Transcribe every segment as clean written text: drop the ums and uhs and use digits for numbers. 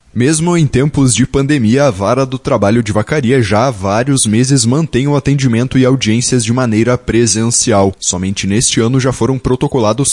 Mesmo em tempos de pandemia, a Vara do Trabalho de Vacaria já há vários meses mantém o atendimento e audiências de maneira presencial. Somente neste ano já foram protocolados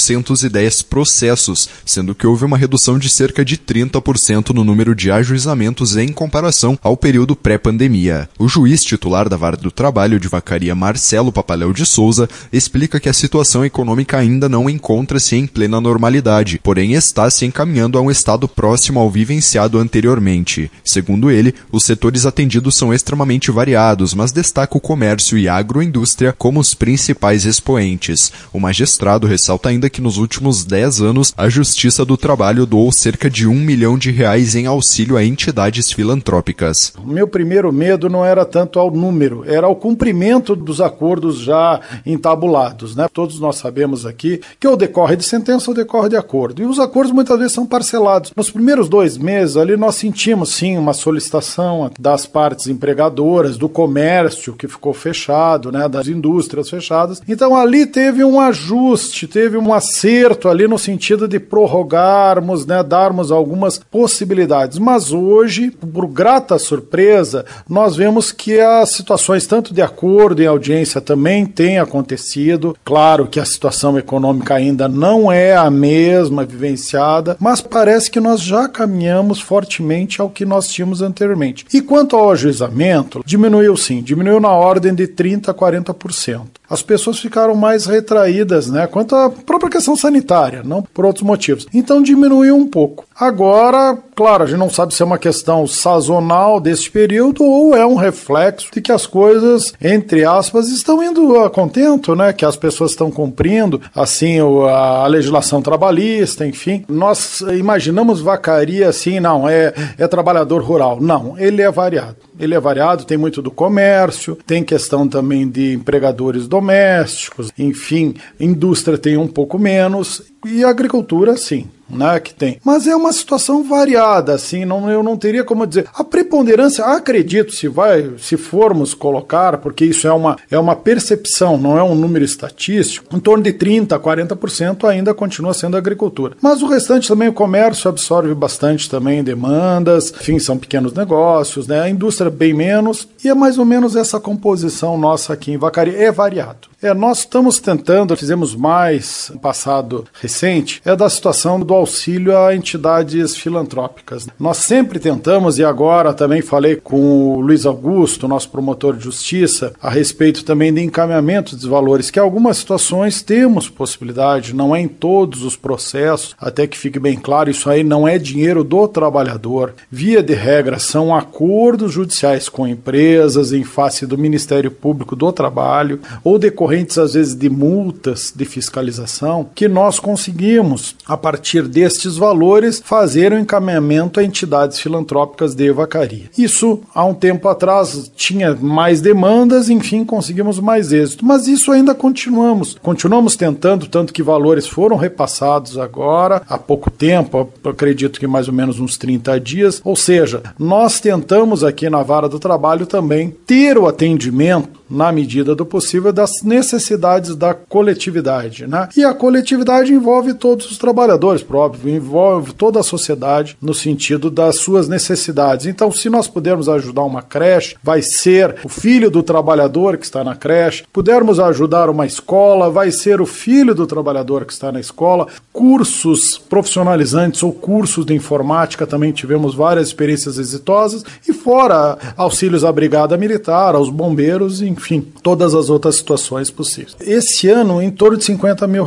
410 processos, sendo que houve uma redução de cerca de 30% no número de ajuizamentos em comparação ao período pré-pandemia. O juiz titular da Vara do Trabalho de Vacaria, Marcelo Papaléu de Souza, explica que a situação econômica ainda não encontra-se em plena normalidade, porém está se encaminhando a um estado próximo ao vivenciado anteriormente. Segundo ele, os setores atendidos são extremamente variados, mas destaca o comércio e a agroindústria como os principais expoentes. O magistrado ressalta ainda que nos últimos 10 anos, a Justiça do Trabalho doou cerca de R$1 milhão em auxílio a entidades filantrópicas. O meu primeiro medo não era tanto ao número, era ao cumprimento dos acordos já entabulados, né? Todos nós sabemos aqui que ou decorre de sentença ou decorre de acordo. E os acordos muitas vezes são parcelados. Nos primeiros 2 meses, ali nós sentimos sim uma solicitação das partes empregadoras, do comércio que ficou fechado, né, das indústrias fechadas. Então ali teve um ajuste, teve um acerto ali no sentido de prorrogarmos, né, darmos algumas possibilidades. Mas hoje, por grata surpresa, nós vemos que as situações tanto de acordo e audiência também têm acontecido. Claro que a situação econômica ainda não é a mesma vivenciada, mas parece que nós já caminhamos fortemente ao que nós tínhamos anteriormente. E quanto ao ajuizamento, diminuiu sim, diminuiu na ordem de 30% a 40%. As pessoas ficaram mais retraídas, né, quanto à própria questão sanitária, não por outros motivos. Então diminuiu um pouco. Agora, claro, a gente não sabe se é uma questão sazonal deste período ou é um reflexo de que as coisas, entre aspas, estão indo a contento, né, que as pessoas estão cumprindo, assim, a legislação trabalhista, enfim. Nós imaginamos Vacaria assim, não, é trabalhador rural. Não, ele é variado. Ele é variado, tem muito do comércio, tem questão também de empregadores domésticos, enfim, indústria tem um pouco menos e agricultura sim, né, que tem. Mas é uma situação variada, assim, eu não teria como dizer. A preponderância, acredito, se formos colocar, porque isso é uma percepção, não é um número estatístico, em torno de 30% a 40% ainda continua sendo agricultura. Mas o restante também, o comércio absorve bastante também demandas, enfim, são pequenos negócios, né, a indústria bem menos, e é mais ou menos essa composição nossa aqui em Vacaria, é variado. Nós estamos tentando, fizemos mais no passado recente, da situação do auxílio a entidades filantrópicas. Nós sempre tentamos, e agora também falei com o Luiz Augusto, nosso promotor de justiça, a respeito também de encaminhamento dos valores, que em algumas situações temos possibilidade, não é em todos os processos, até que fique bem claro, isso aí não é dinheiro do trabalhador. Via de regra, são acordos judiciais com empresas em face do Ministério Público do Trabalho, ou decorrentes às vezes de multas de fiscalização, que nós conseguimos, a partir destes valores, fazer um encaminhamento a entidades filantrópicas de Vacaria. Isso, há um tempo atrás, tinha mais demandas, enfim, conseguimos mais êxito. Mas isso ainda continuamos tentando, tanto que valores foram repassados agora, há pouco tempo, acredito que mais ou menos uns 30 dias, ou seja, nós tentamos aqui na Vara do Trabalho também ter o atendimento, na medida do possível, das necessidades da coletividade, né? E a coletividade envolve todos os trabalhadores, próprio, envolve toda a sociedade no sentido das suas necessidades. Então, se nós pudermos ajudar uma creche, vai ser o filho do trabalhador que está na creche. Pudermos ajudar uma escola, vai ser o filho do trabalhador que está na escola. Cursos profissionalizantes ou cursos de informática, também tivemos várias experiências exitosas. E fora auxílios à brigada militar, aos bombeiros, enfim, todas as outras situações possíveis. Esse ano, em torno de R$50 mil.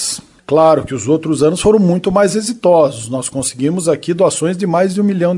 Claro que os outros anos foram muito mais exitosos. Nós conseguimos aqui doações de mais de R$1 milhão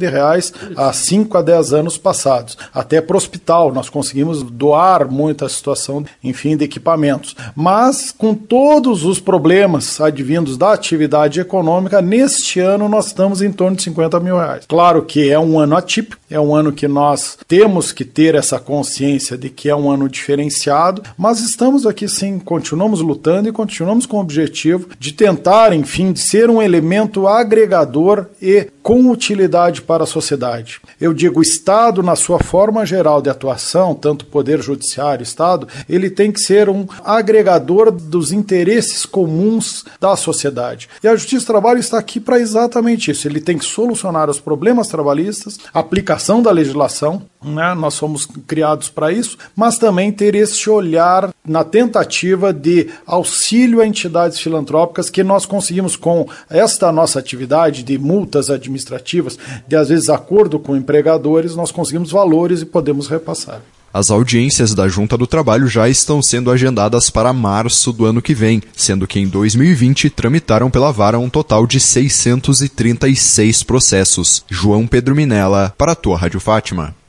há 5 a 10 anos passados. Até para o hospital nós conseguimos doar muita situação, enfim, de equipamentos. Mas com todos os problemas advindos da atividade econômica, neste ano nós estamos em torno de R$50 mil. Claro que é um ano atípico, é um ano que nós temos que ter essa consciência de que é um ano diferenciado, mas estamos aqui sim, continuamos lutando e continuamos com o objetivo de tentar, enfim, de ser um elemento agregador e com utilidade para a sociedade. Eu digo, o Estado, na sua forma geral de atuação, tanto o Poder Judiciário, Estado, ele tem que ser um agregador dos interesses comuns da sociedade. E a Justiça do Trabalho está aqui para exatamente isso. Ele tem que solucionar os problemas trabalhistas, aplicação da legislação, né? Nós somos criados para isso, mas também ter esse olhar na tentativa de auxílio a entidades filantrópicas que nós conseguimos com esta nossa atividade de multas administrativas, de às vezes acordo com empregadores, nós conseguimos valores e podemos repassar. As audiências da Junta do Trabalho já estão sendo agendadas para março do ano que vem, sendo que em 2020 tramitaram pela vara um total de 636 processos. João Pedro Minella, para a tua Rádio Fátima.